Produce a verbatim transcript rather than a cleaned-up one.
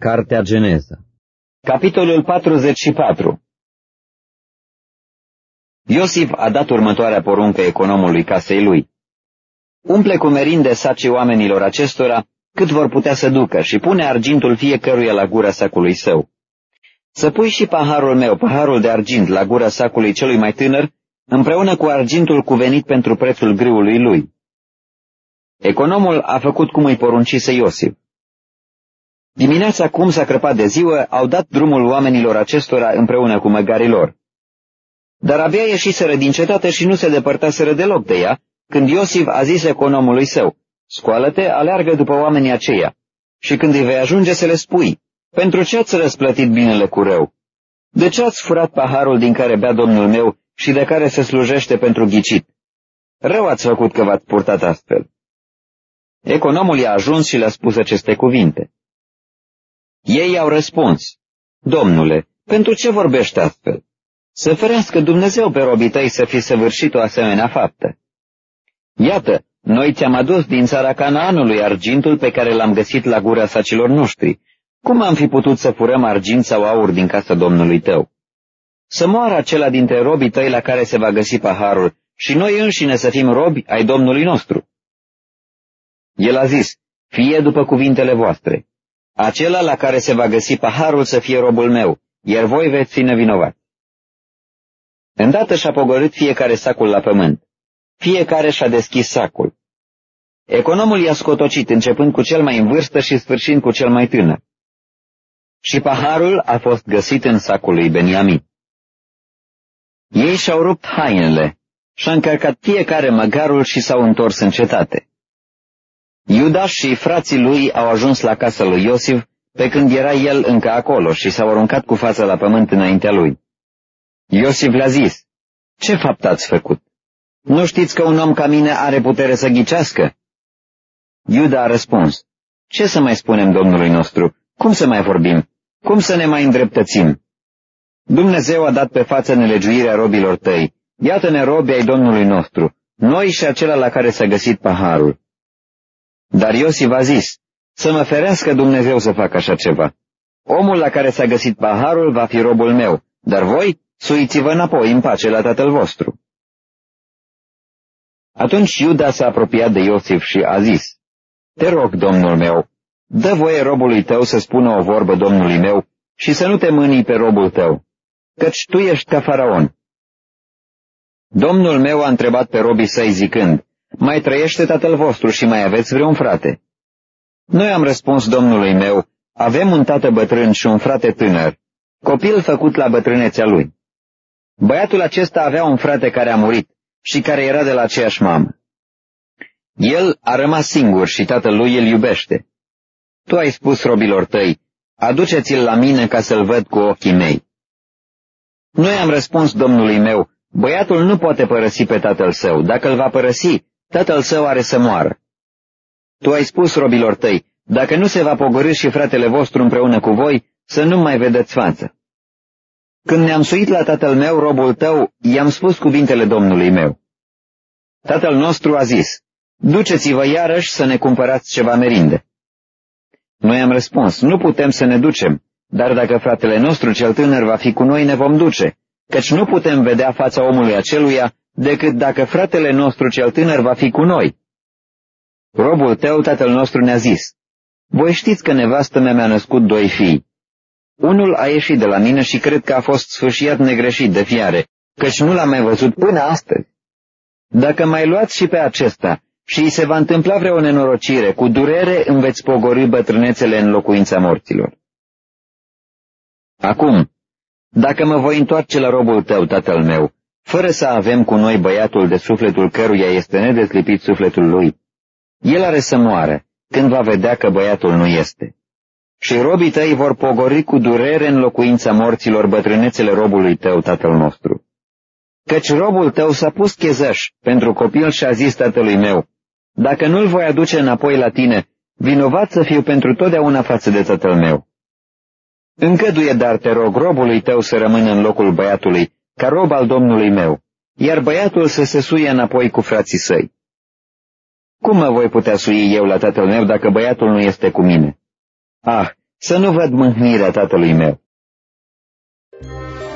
Cartea Geneza. Capitolul patruzeci și patru. Iosif a dat următoarea poruncă economului casei lui. Umple cu merinde sacii oamenilor acestora cât vor putea să ducă și pune argintul fiecăruia la gura sacului său. Să pui și paharul meu, paharul de argint, la gura sacului celui mai tânăr, împreună cu argintul cuvenit pentru prețul grâului lui. Economul a făcut cum îi poruncise Iosif. Dimineața, cum s-a crăpat de ziua, au dat drumul oamenilor acestora împreună cu măgarii lor. Dar abia ieșiseră din cetate și nu se depărtaseră deloc de ea, când Iosif a zis economului său: scoală-te, aleargă după oamenii aceia, și când îi vei ajunge să le spui: pentru ce ați răsplătit binele cu rău? De ce ați furat paharul din care bea domnul meu și de care se slujește pentru ghicit? Rău ați făcut că v-ați purtat astfel. Economul i-a ajuns și le-a spus aceste cuvinte. Ei au răspuns: Domnule, pentru ce vorbești astfel? Să ferească Dumnezeu pe robii tăi să fi săvârșit o asemenea faptă. Iată, noi ți-am adus din țara Canaanului argintul pe care l-am găsit la gura sacilor noștri. Cum am fi putut să furăm argint sau aur din casa Domnului tău? Să moară acela dintre robii tăi la care se va găsi paharul și noi înșine să fim robi ai Domnului nostru. El a zis: fie după cuvintele voastre. Acela la care se va găsi paharul să fie robul meu, iar voi veți fi nevinovați. Îndată și-a pogorât fiecare sacul la pământ. Fiecare și-a deschis sacul. Economul i-a scotocit, începând cu cel mai în vârstă și sfârșind cu cel mai tânăr. Și paharul a fost găsit în sacul lui Beniamin. Ei și-au rupt hainele și-a încărcat fiecare măgarul și s-au întors în cetate. Iuda și frații lui au ajuns la casa lui Iosif pe când era el încă acolo și s-au aruncat cu fața la pământ înaintea lui. Iosif le-a zis: ce fapt ați făcut? Nu știți că un om ca mine are putere să ghicească? Iuda a răspuns: ce să mai spunem Domnului nostru? Cum să mai vorbim? Cum să ne mai îndreptățim? Dumnezeu a dat pe față nelegiuirea robilor tăi. Iată-ne robi ai Domnului nostru, noi și acela la care s-a găsit paharul. Dar Iosif a zis: să mă ferească Dumnezeu să fac așa ceva. Omul la care s-a găsit paharul va fi robul meu, dar voi suiți-vă înapoi în pace la tatăl vostru. Atunci Iuda s-a apropiat de Iosif și a zis: te rog, domnul meu, dă voie robului tău să spună o vorbă domnului meu și să nu te mânii pe robul tău, căci tu ești ca faraon. Domnul meu a întrebat pe robii săi zicând: mai trăiește tatăl vostru și mai aveți vreun frate? Noi am răspuns domnului meu: avem un tată bătrân și un frate tânăr, copil făcut la bătrânețea lui. Băiatul acesta avea un frate care a murit și care era de la aceeași mamă. El a rămas singur și tatăl lui îl iubește. Tu ai spus robilor tăi: aduceți-l la mine ca să-l văd cu ochii mei. Noi am răspuns domnului meu: băiatul nu poate părăsi pe tatăl său. Dacă îl va părăsi, tatăl său are să moară. Tu ai spus robilor tăi: dacă nu se va pogorî și fratele vostru împreună cu voi, să nu mai vedeți față. Când ne-am suit la tatăl meu, robul tău, i-am spus cuvintele Domnului meu. Tatăl nostru a zis: duceți-vă iarăși să ne cumpărați ceva merinde. Noi am răspuns: nu putem să ne ducem, dar dacă fratele nostru cel tânăr va fi cu noi, ne vom duce, căci nu putem vedea fața omului aceluia decât dacă fratele nostru cel tânăr va fi cu noi. Robul tău, tatăl nostru, ne-a zis: voi știți că nevastă mea mi-a născut doi fii. Unul a ieșit de la mine și cred că a fost sfâșiat negreșit de fiare, căci nu l-am mai văzut până astăzi. Dacă mai luați și pe acesta și îi se va întâmpla vreo nenorocire, cu durere îmi veți pogorî bătrânețele în locuința morților. Acum, dacă mă voi întoarce la robul tău, tatăl meu, fără să avem cu noi băiatul de sufletul căruia este nedesclipit sufletul lui, el are să moară când va vedea că băiatul nu este. Și robii tăi vor pogori cu durere în locuința morților bătrânețele robului tău, tatăl nostru. Căci robul tău s-a pus chezăș pentru copil și a zis tatălui meu: dacă nu-l voi aduce înapoi la tine, vinovat să fiu pentru totdeauna față de tatăl meu. Încăduie, dar te rog, robului tău să rămână în locul băiatului, ca rob al domnului meu, iar băiatul să se suie înapoi cu frații săi. Cum mă voi putea sui eu la tatăl meu dacă băiatul nu este cu mine? Ah, să nu văd mâhnirea tatălui meu.